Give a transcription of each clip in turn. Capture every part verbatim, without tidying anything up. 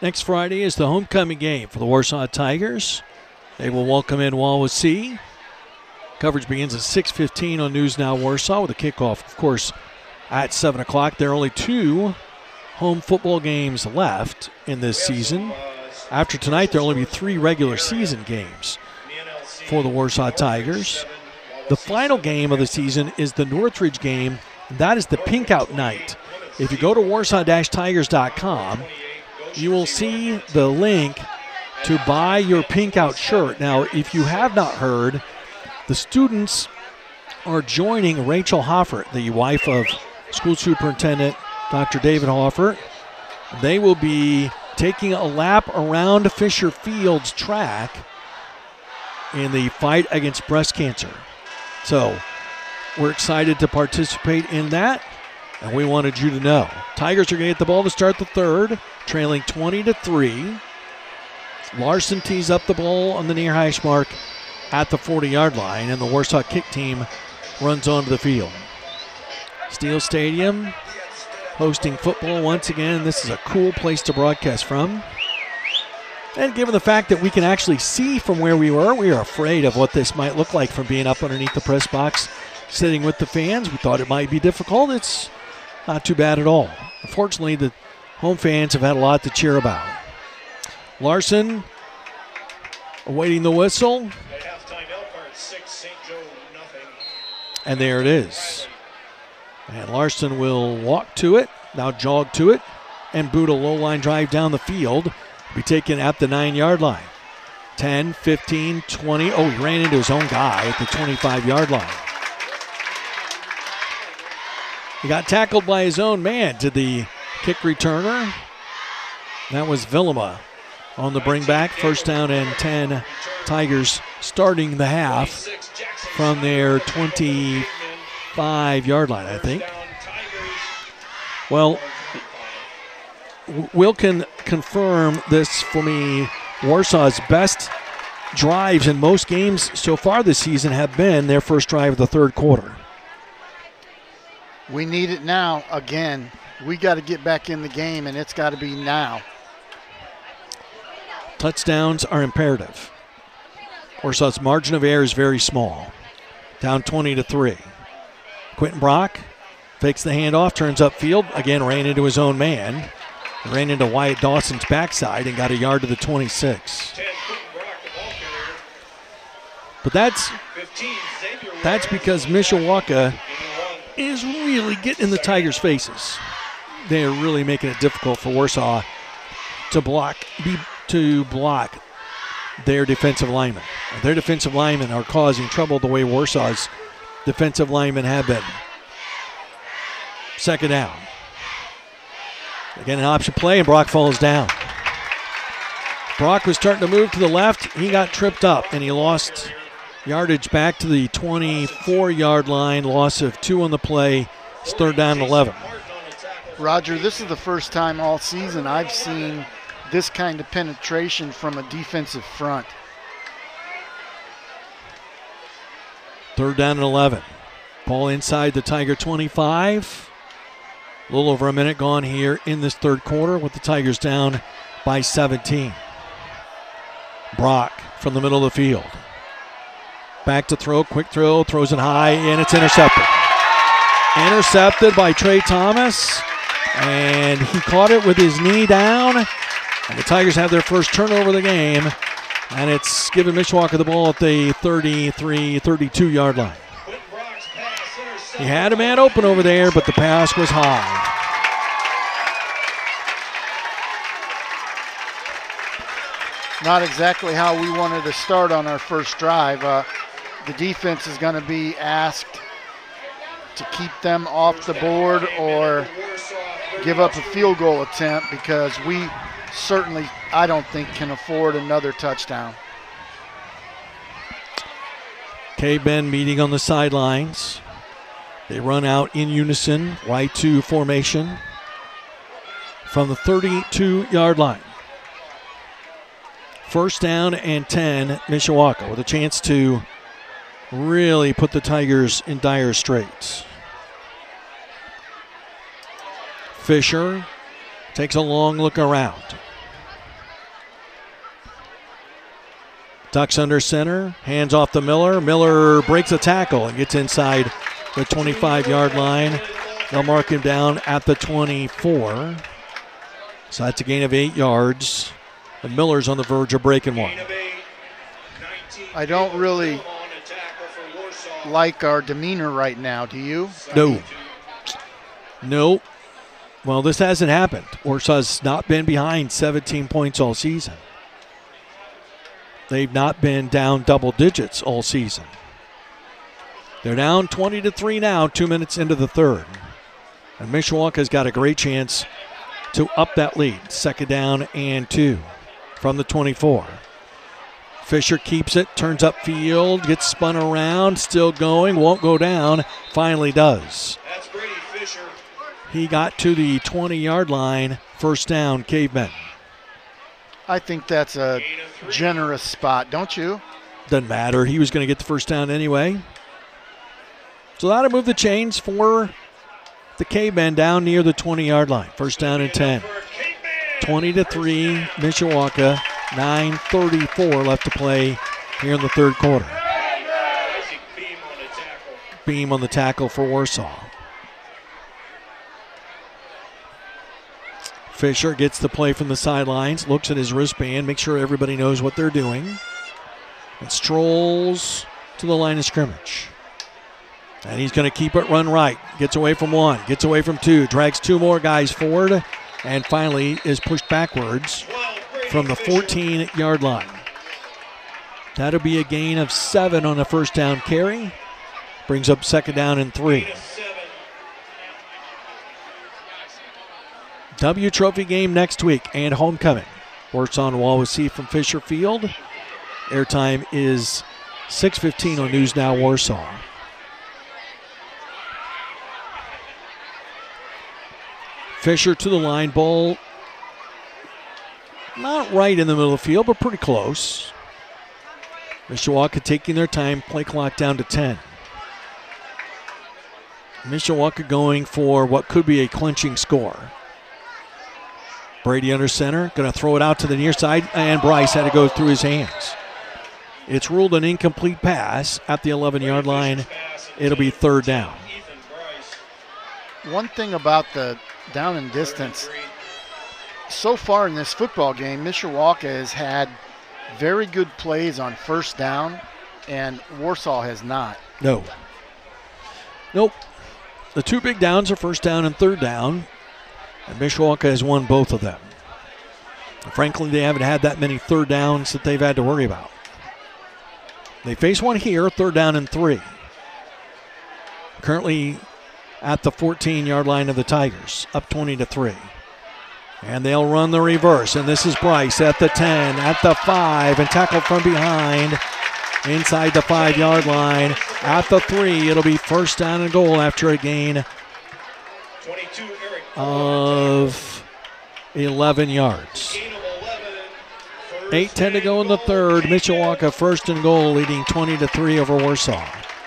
Next Friday is the homecoming game for the Warsaw Tigers. They will welcome in Wawasee. Coverage begins at six fifteen on News Now Warsaw with a kickoff, of course, at seven o'clock. There are only two home football games left in this season. After tonight, there will only be three regular season games for the Warsaw Tigers. The final game of the season is the Northridge game, and that is the Pink Out night. If you go to warsaw dash tigers dot com, you will see the link to buy your Pink Out shirt. Now, if you have not heard, the students are joining Rachel Hoffert, the wife of School Superintendent Doctor David Hoffert. They will be taking a lap around Fisher Field's track in the fight against breast cancer. So, we're excited to participate in that, and we wanted you to know. Tigers are going to get the ball to start the third, trailing twenty to three. Larson tees up the ball on the near hash mark at the forty-yard line, and the Warsaw kick team runs onto the field. Steel Stadium hosting football once again. This is a cool place to broadcast from. And given the fact that we can actually see from where we were, we are afraid of what this might look like from being up underneath the press box, sitting with the fans. We thought it might be difficult. It's not too bad at all. Unfortunately, the home fans have had a lot to cheer about. Larson awaiting the whistle. And there it is. And Larson will walk to it, now jog to it, and boot a low-line drive down the field. Be taken at the nine-yard line. ten, fifteen, twenty. Oh, he ran into his own guy at the twenty-five-yard line. He got tackled by his own man to the kick returner. That was Villama on the bring back. First down and ten. Tigers starting the half from their twenty-five-yard line, I think. Well, Will can confirm this for me. Warsaw's best drives in most games so far this season have been their first drive of the third quarter. We need it now again. We got to get back in the game, and it's got to be now. Touchdowns are imperative. Warsaw's margin of error is very small. Down twenty to three. Quentin Brock fakes the handoff, turns upfield. Again, ran into his own man. Ran into Wyatt Dawson's backside and got a yard to the twenty-six. But that's that's because Mishawaka is really getting in the Tigers' faces. They are really making it difficult for Warsaw to block be, to block their defensive linemen. Their defensive linemen are causing trouble the way Warsaw's defensive linemen have been. Second down. Again, an option play, and Brock falls down. Brock was starting to move to the left. He got tripped up, and he lost yardage back to the twenty-four-yard line. Loss of two on the play. It's third down and eleven. Roger, this is the first time all season I've seen this kind of penetration from a defensive front. Third down and eleven. Ball inside the Tiger twenty-five. A little over a minute gone here in this third quarter with the Tigers down by seventeen. Brock from the middle of the field. Back to throw, quick throw, throws it high, and it's intercepted. Intercepted by Trey Thomas, and he caught it with his knee down, and the Tigers have their first turnover of the game, and it's giving Mishawaka the ball at the thirty-three, thirty-two-yard line. He had a man open over there, but the pass was high. Not exactly how we wanted to start on our first drive. Uh, the defense is going to be asked to keep them off the board or give up a field goal attempt because we certainly, I don't think, can afford another touchdown. K-Ben meeting on the sidelines. They run out in unison, Y two formation from the thirty-two-yard line. First down and ten, Mishawaka with a chance to really put the Tigers in dire straits. Fisher takes a long look around. Ducks under center, hands off to Miller. Miller breaks a tackle and gets inside the twenty-five-yard line. They'll mark him down at the twenty-four. So that's a gain of eight yards. And Miller's on the verge of breaking one. I don't really like our demeanor right now, do you? No. No. Well, this hasn't happened. Warsaw's not been behind seventeen points all season. They've not been down double digits all season. They're down twenty to three now, two minutes into the third. And Mishawaka's got a great chance to up that lead. Second down and two from the twenty-four. Fisher keeps it, turns upfield, gets spun around, still going, won't go down, finally does. That's Brady Fisher. He got to the twenty-yard line, first down, Cavemen. I think that's a generous spot, don't you? Doesn't matter. He was going to get the first down anyway. So that'll move the chains for the Cavemen down near the twenty-yard line. First down and ten. twenty to three, Mishawaka. nine thirty-four left to play here in the third quarter. Beam on the tackle for Warsaw. Fisher gets the play from the sidelines, looks at his wristband, makes sure everybody knows what they're doing, and strolls to the line of scrimmage. And he's going to keep it run right. Gets away from one, gets away from two, drags two more guys forward, and finally is pushed backwards from the fourteen-yard line. That'll be a gain of seven on the first down carry. Brings up second down and three. W Trophy game next week and homecoming. Warsaw and Wawasee from Fisher Field. Airtime is six fifteen on News Now Warsaw. Fisher to the line, ball not right in the middle of the field, but pretty close. Mishawaka taking their time, play clock down to ten. Mishawaka going for what could be a clinching score. Brady under center, going to throw it out to the near side, and Bryce had to go through his hands. It's ruled an incomplete pass at the eleven-yard line. It'll be third down. One thing about the down and distance, so far in this football game, Mishawaka has had very good plays on first down, and Warsaw has not. No. Nope. The two big downs are first down and third down, and Mishawaka has won both of them. Frankly, they haven't had that many third downs that they've had to worry about. They face one here, third down and three. Currently at the fourteen-yard line of the Tigers, up twenty to three. And they'll run the reverse, and this is Bryce at the ten, at the five, and tackled from behind inside the five-yard line. At the three, it'll be first down and goal after a gain of eleven yards. eight ten to go in the third. Mishawaka first and goal, leading twenty to three over Warsaw.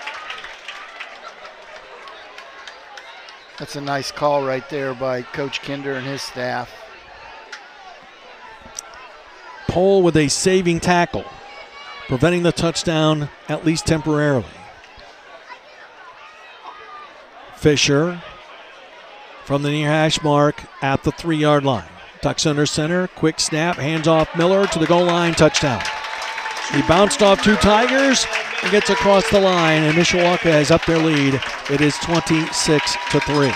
That's a nice call right there by Coach Kinder and his staff. Pohl with a saving tackle, preventing the touchdown at least temporarily. Fisher from the near hash mark at the three-yard line. Ducks under center, quick snap, hands off Miller to the goal line, touchdown. He bounced off two Tigers and gets across the line, and Mishawaka has up their lead. It is twenty-six to three.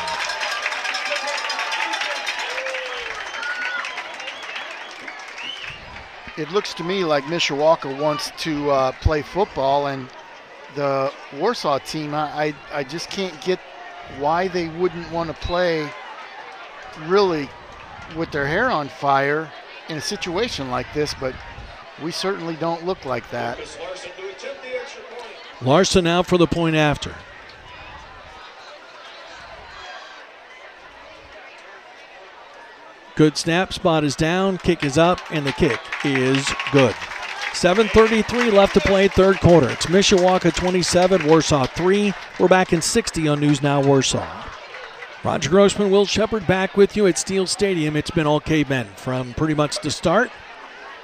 It looks to me like Mishawaka wants to uh, play football, and the Warsaw team, I, I just can't get why they wouldn't want to play really with their hair on fire in a situation like this, but we certainly don't look like that. Larson out for the point after. Good snap, spot is down, kick is up, and the kick is good. seven thirty-three left to play, third quarter. It's Mishawaka twenty-seven, Warsaw three. We're back in sixty on News Now Warsaw. Roger Grossman, Will Shepard back with you at Steel Stadium. It's been all Cavemen from pretty much the start.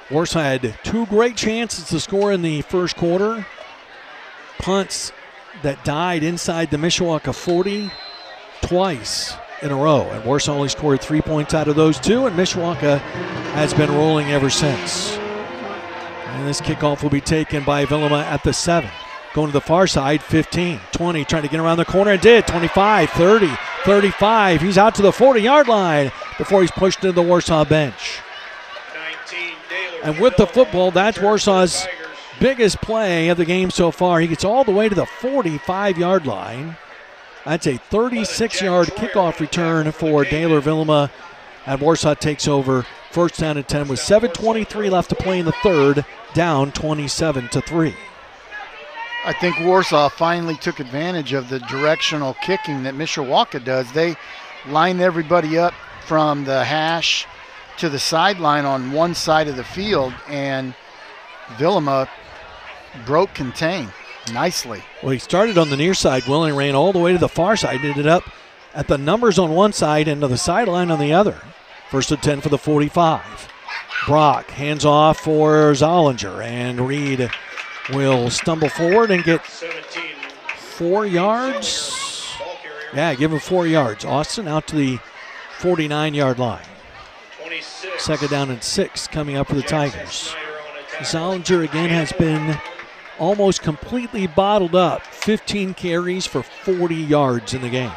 Warsaw had two great chances to score in the first quarter. Punts that died inside the Mishawaka forty twice in a row. And Warsaw only scored three points out of those two, and Mishawaka has been rolling ever since. And this kickoff will be taken by Vilima at the seven. Going to the far side, fifteen, twenty, trying to get around the corner, and did. twenty-five, thirty, thirty-five. He's out to the forty-yard line before he's pushed into the Warsaw bench. And with the football, that's Warsaw's biggest play of the game so far. He gets all the way to the forty-five-yard line. That's a thirty-six-yard kickoff return for Daler Vilima, and Warsaw takes over first down and ten with seven twenty-three left to play in the third, down twenty-seven to three. I think Warsaw finally took advantage of the directional kicking that Mishawaka does. They line everybody up from the hash to the sideline on one side of the field, and Vilima broke contain nicely. Well, he started on the near side, Will, and ran all the way to the far side, ended up at the numbers on one side and to the sideline on the other. First and ten for the forty-five. Brock hands off for Zollinger, and Reed will stumble forward and get four yards. Yeah, give him four yards. Austin out to the forty-nine-yard line. Second down and six coming up for the Tigers. Zollinger again has been almost completely bottled up. fifteen carries for forty yards in the game.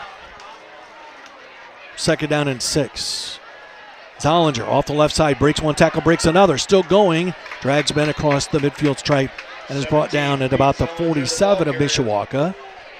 Second down and six. Zollinger off the left side, breaks one tackle, breaks another. Still going, drags Ben across the midfield stripe and is brought down at about the forty-seven of Mishawaka.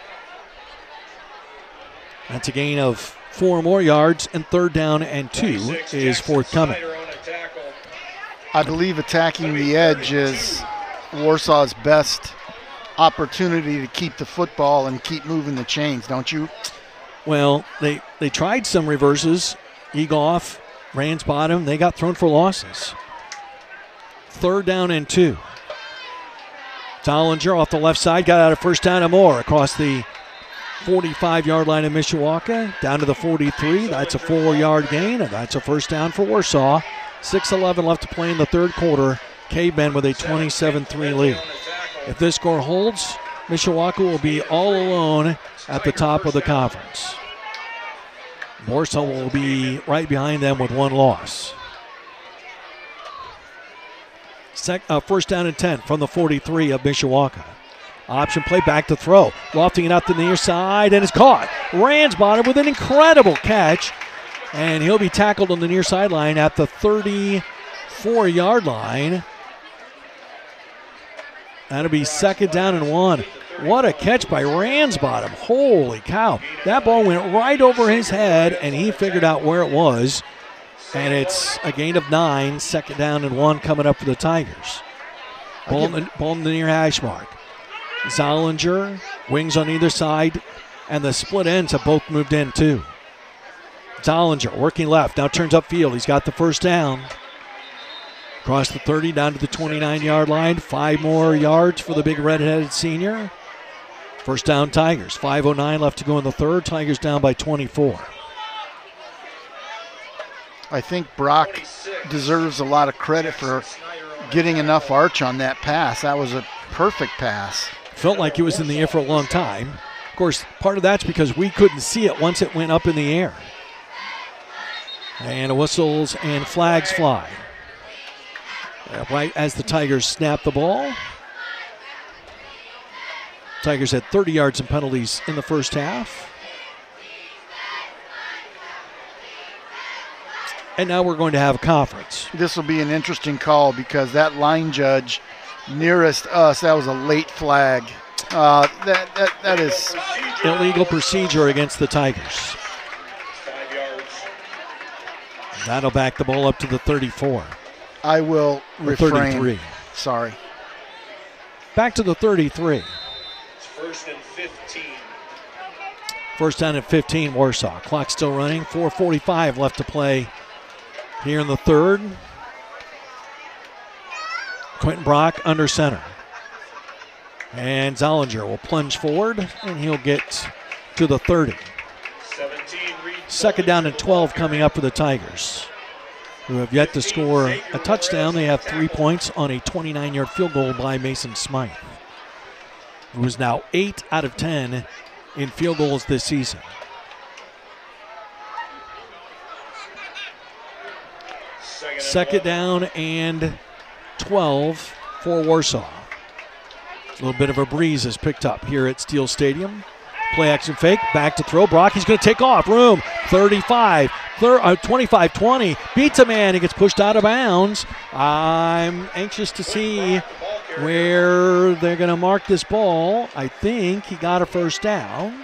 That's a gain of four more yards, and third down and two is forthcoming. I believe attacking the edge is Warsaw's best opportunity to keep the football and keep moving the chains, don't you? Well, they, they tried some reverses. Egoff, Ransbottom, they got thrown for losses. Third down and two. Zollinger off the left side, got out of first down and more across the forty-five-yard line of Mishawaka, down to the forty-three. That's a four-yard gain, and that's a first down for Warsaw. six eleven left to play in the third quarter. K-Ben with a twenty-seven three lead. If this score holds, Mishawaka will be all alone at the top of the conference. Warsaw will be right behind them with one loss. Sec, uh, first down and ten from the forty-three of Mishawaka. Option play, back to throw. Lofting it out to the near side, and it's caught. Ransbottom with an incredible catch, and he'll be tackled on the near sideline at the thirty-four-yard line. That'll be second down and one. What a catch by Ransbottom. Holy cow. That ball went right over his head, and he figured out where it was. And it's a gain of nine, second down and one coming up for the Tigers. Ball in the, ball in the near hash mark. Zollinger, wings on either side, and the split ends have both moved in too. Zollinger working left, now turns upfield. He's got the first down. Across the thirty, down to the twenty-nine-yard line. Five more yards for the big red-headed senior. First down Tigers. five oh nine left to go in the third. Tigers down by twenty-four. I think Brock deserves a lot of credit for getting enough arch on that pass. That was a perfect pass. Felt like it was in the air for a long time. Of course, part of that's because we couldn't see it once it went up in the air. And whistles and flags fly. Uh, right as the Tigers snap the ball. Tigers had thirty yards in penalties in the first half. And now we're going to have a conference. This will be an interesting call because that line judge nearest us, that was a late flag. Uh, that, that that is illegal procedure against the Tigers. That'll back the ball up to the thirty-four. I will refrain. thirty-three. Sorry. Back to the thirty-three. First and fifteen. First down and fifteen, Warsaw. Clock still running. four forty-five left to play here in the third. Quentin Brock under center. And Zollinger will plunge forward, and he'll get to the thirty. Second down and twelve coming up for the Tigers. who have yet to score a touchdown. They have three points on a twenty-nine-yard field goal by Mason Smythe, who is now eight out of ten in field goals this season. Second down and twelve for Warsaw. A little bit of a breeze is picked up here at Steel Stadium. Play action fake, back to throw. Brock, he's going to take off. Room, thirty-five, twenty-five twenty. Beats a man, he gets pushed out of bounds. I'm anxious to see where they're going to mark this ball. I think he got a first down.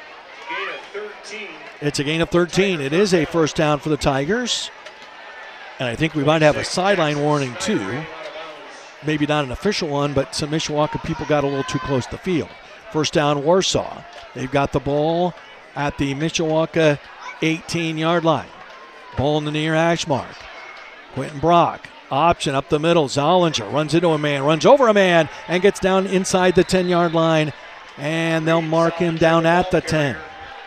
It's a gain of thirteen. It is a first down for the Tigers. And I think we might have a sideline warning too. Maybe not an official one, but some Mishawaka people got a little too close to the field. First down, Warsaw. They've got the ball at the Mishawaka eighteen-yard line. Ball in the near hash mark. Quentin Brock, option up the middle. Zollinger runs into a man, runs over a man, and gets down inside the ten-yard line. And they'll mark him down at the ten.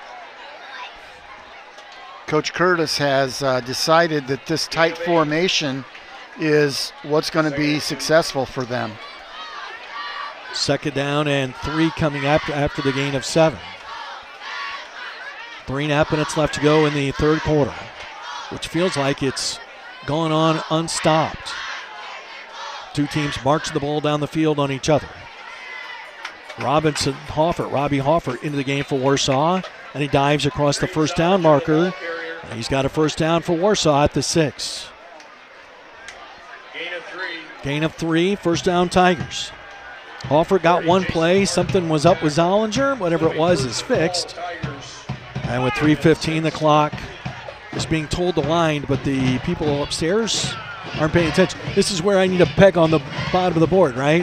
Coach Curtis has uh, decided that this tight formation is what's going to be successful for them. Second down and three coming after, after the gain of seven. Three and a half minutes left to go in the third quarter, which feels like it's gone on unstopped. Two teams march the ball down the field on each other. Robinson Hoffert, Robbie Hoffert into the game for Warsaw, and he dives across the first down marker. And he's got a first down for Warsaw at the six. Gain of three. Gain of three, first down Tigers. Hoffert got one play. Something was up with Zollinger. Whatever it was is fixed. And with three fifteen, the clock is being told to wind, but the people upstairs aren't paying attention. This is where I need a peg on the bottom of the board, right?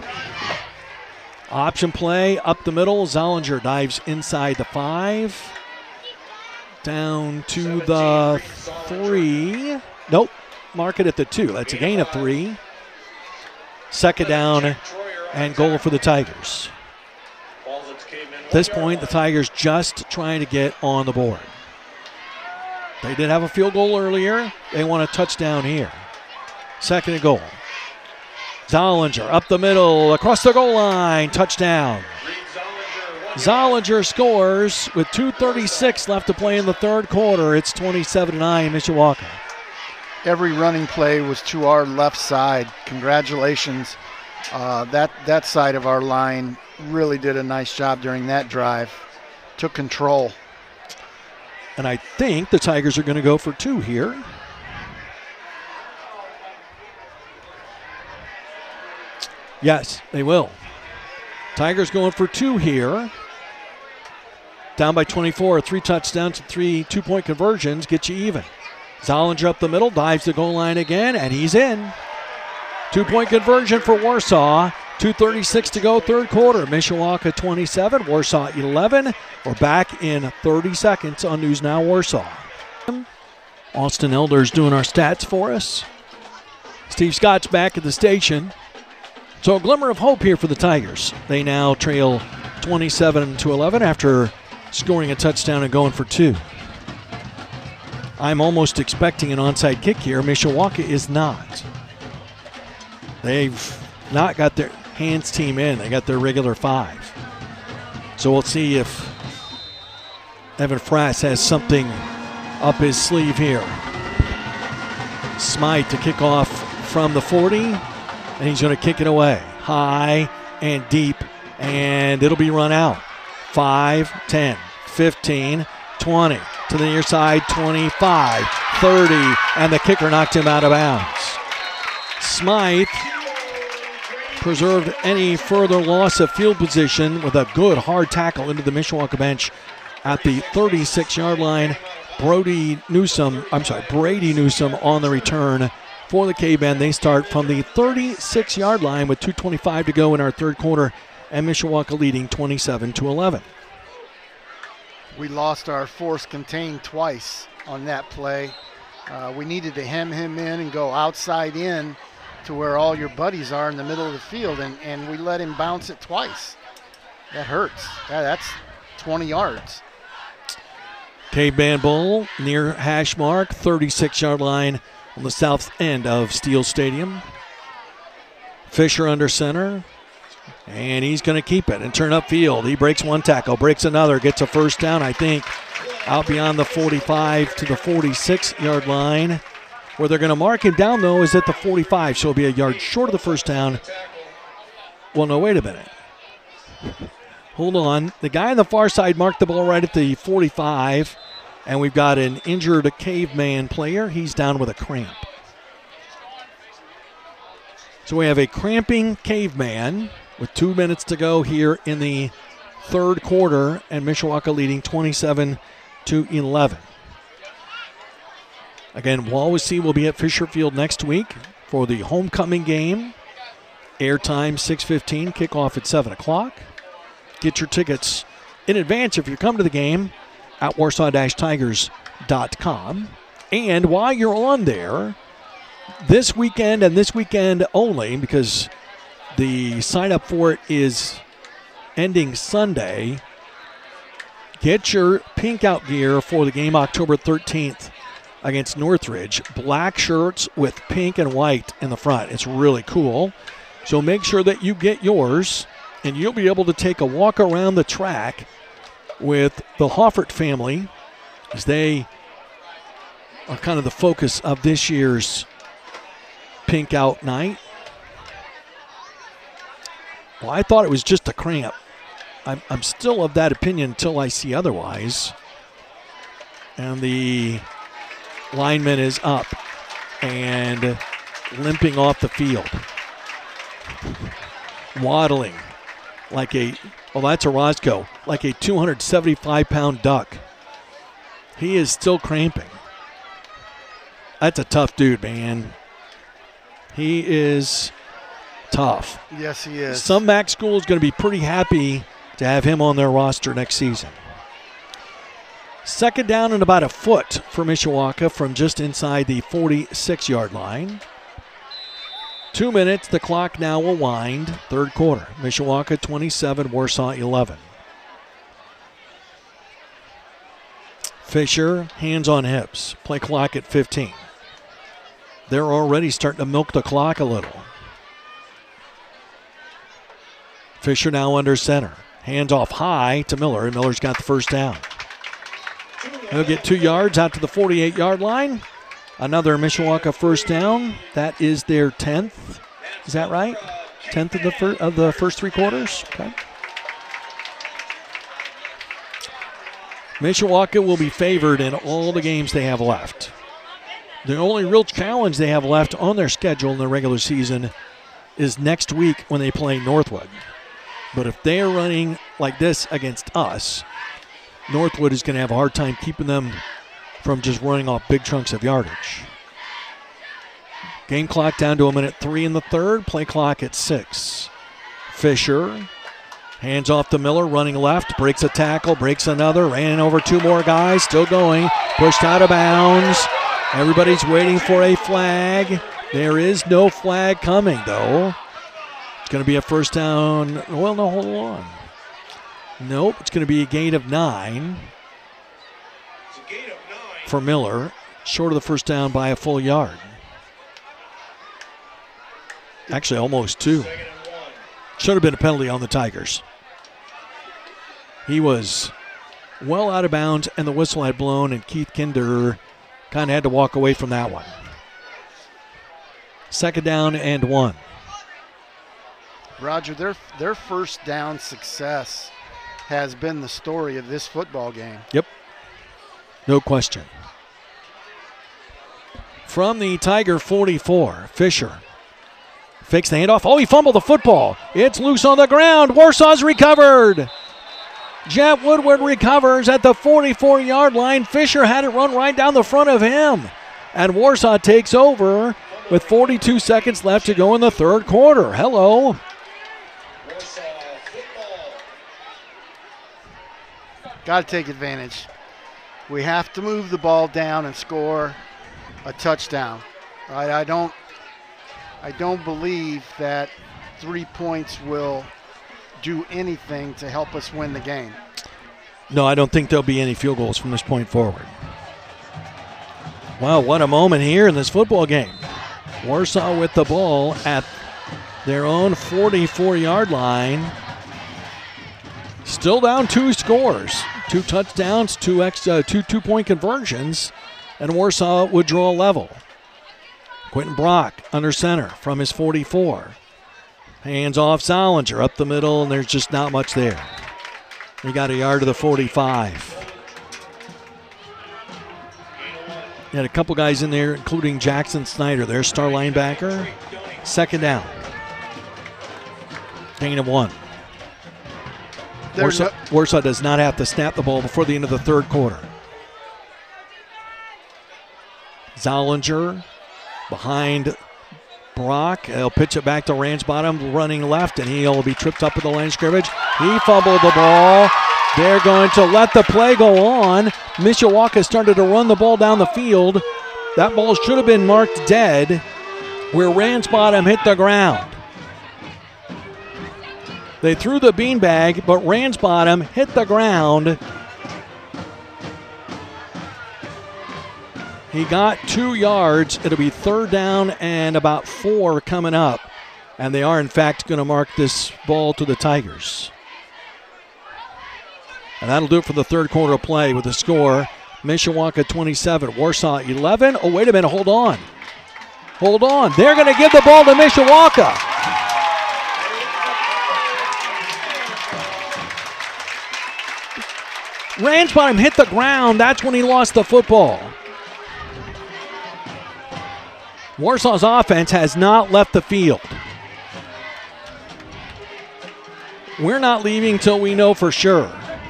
Option play up the middle. Zollinger dives inside the five. Down to the three. Nope. Mark it at the two. That's a gain of three. Second down and goal for the Tigers. At this point, the Tigers just trying to get on the board. They did have a field goal earlier. They want a touchdown here. Second and goal. Zollinger up the middle, across the goal line, touchdown. Zollinger scores with two thirty-six left to play in the third quarter. It's twenty-seven to nine Mishawaka. Every running play was to our left side. Congratulations. Uh, that, that side of our line really did a nice job during that drive. Took control. And I think the Tigers are going to go for two here. Yes, they will. Tigers going for two here. Down by twenty-four, three touchdowns and three two-point conversions get you even. Zollinger up the middle, dives the goal line again, and he's in. Two-point conversion for Warsaw. two thirty-six to go, third quarter. Mishawaka twenty-seven, Warsaw eleven. We're back in thirty seconds on News Now Warsaw. Austin Elder's doing our stats for us. Steve Scott's back at the station. So a glimmer of hope here for the Tigers. They now trail twenty-seven to eleven after scoring a touchdown and going for two. I'm almost expecting an onside kick here. Mishawaka is not. They've not got their hands team in. They got their regular five. So we'll see if Evan Frass has something up his sleeve here. Smythe to kick off from the forty, and he's going to kick it away. High and deep, and it'll be run out. five, ten, fifteen, twenty. To the near side, twenty-five, thirty, and the kicker knocked him out of bounds. Smythe preserved any further loss of field position with a good hard tackle into the Mishawaka bench at the thirty-six-yard line. Brody Newsom, I'm sorry, Brady Newsom on the return for the K-Band. They start from the thirty-six-yard line with two twenty-five to go in our third quarter, and Mishawaka leading twenty-seven to eleven. We lost our force contained twice on that play. Uh, we needed to hem him in and go outside in to where all your buddies are in the middle of the field, and, and we let him bounce it twice. That hurts. That, that's twenty yards. K-Band Bowl near hash mark, thirty-six-yard line on the south end of Steel Stadium. Fisher under center. And he's going to keep it and turn upfield. He breaks one tackle, breaks another, gets a first down, I think, out beyond the forty-five to the forty-six-yard line. Where they're going to mark him down, though, is at the forty-five, so he'll be a yard short of the first down. Well, no, wait a minute. Hold on. The guy on the far side marked the ball right at the forty-five, and we've got an injured caveman player. He's down with a cramp. So we have a cramping caveman with two minutes to go here in the third quarter, and Mishawaka leading twenty-seven to eleven. Again, Wawasee will be at Fisher Field next week for the homecoming game. Airtime six fifteen, kickoff at seven o'clock. Get your tickets in advance if you come to the game at warsaw tigers dot com. And while you're on there, this weekend and this weekend only, because the sign up for it is ending Sunday, get your pink out gear for the game October thirteenth against Northridge. Black shirts with pink and white in the front. It's really cool. So make sure that you get yours, and you'll be able to take a walk around the track with the Hoffert family, as they are kind of the focus of this year's pink out night. Well, I thought it was just a cramp. I'm, I'm still of that opinion until I see otherwise. And the lineman is up and limping off the field. Waddling like a, well, that's a Roscoe, like a two hundred seventy-five pound duck. He is still cramping. That's a tough dude, man. He is tough. Yes, he is. Some MAC school is going to be pretty happy to have him on their roster next season. Second down and about a foot for Mishawaka from just inside the forty-six-yard line. Two minutes, the clock now will wind. Third quarter, Mishawaka twenty-seven, Warsaw eleven. Fisher, hands on hips. Play clock at fifteen. They're already starting to milk the clock a little. Fisher now under center. Hands off high to Miller, and Miller's got the first down. He'll get two yards out to the forty-eight-yard line. Another Mishawaka first down. That is their tenth. Is that right? tenth of the, fir- of the first three quarters? Okay. Mishawaka will be favored in all the games they have left. The only real challenge they have left on their schedule in the regular season is next week when they play Northwood. But if they are running like this against us, Northwood is going to have a hard time keeping them from just running off big chunks of yardage. Game clock down to a minute three in the third. Play clock at six. Fisher, hands off to Miller, running left, breaks a tackle, breaks another, ran over two more guys, still going, pushed out of bounds. Everybody's waiting for a flag. There is no flag coming, though. It's going to be a first down. Well, no, hold on. Nope, it's going to be a gain of nine for Miller, short of the first down by a full yard. Actually, almost two. Should have been a penalty on the Tigers. He was well out of bounds, and the whistle had blown, and Keith Kinder kind of had to walk away from that one. Second down and one. Roger, their their first down success has been the story of this football game. Yep. No question. From the Tiger forty-four, Fisher fakes the handoff. Oh, he fumbled the football. It's loose on the ground. Warsaw's recovered. Jet Woodward recovers at the forty-four-yard line. Fisher had it run right down the front of him. And Warsaw takes over with forty-two seconds left to go in the third quarter. Hello. Got to take advantage. We have to move the ball down and score a touchdown. Right? I don't I don't believe that three points will do anything to help us win the game. No, I don't think there'll be any field goals from this point forward. Well, what a moment here in this football game. Warsaw with the ball at their own forty-four-yard line. Still down two scores. Two touchdowns, two, extra, two two-point conversions, and Warsaw would draw level. Quentin Brock under center from his forty-four. Hands off Zollinger up the middle, and there's just not much there. He got a yard to the forty-five. He had a couple guys in there, including Jackson Snyder, their star linebacker. Second down. Gain of one. Warsaw, Warsaw does not have to snap the ball before the end of the third quarter. Zollinger behind Brock. He'll pitch it back to Ransbottom, running left, and he'll be tripped up at the line of scrimmage. He fumbled the ball. They're going to let the play go on. Mishawaka started to run the ball down the field. That ball should have been marked dead where Ransbottom hit the ground. They threw the beanbag, but Ransbottom hit the ground. He got two yards. It'll be third down and about four coming up. And they are, in fact, going to mark this ball to the Tigers. And that'll do it for the third quarter of play with the score. Mishawaka twenty-seven, Warsaw eleven. Oh, wait a minute, hold on. Hold on. They're going to give the ball to Mishawaka. Ransbottom hit the ground. That's when he lost the football. Warsaw's offense has not left the field. We're not leaving till we know for sure.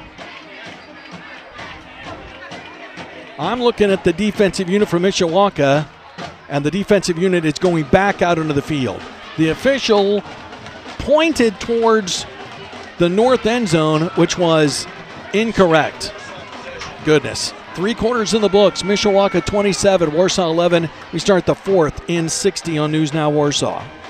I'm looking at the defensive unit from Mishawaka, and the defensive unit is going back out into the field. The official pointed towards the north end zone, which was incorrect. Goodness. Three quarters in the books. Mishawaka twenty-seven, Warsaw eleven. We start the fourth in sixty on News Now Warsaw.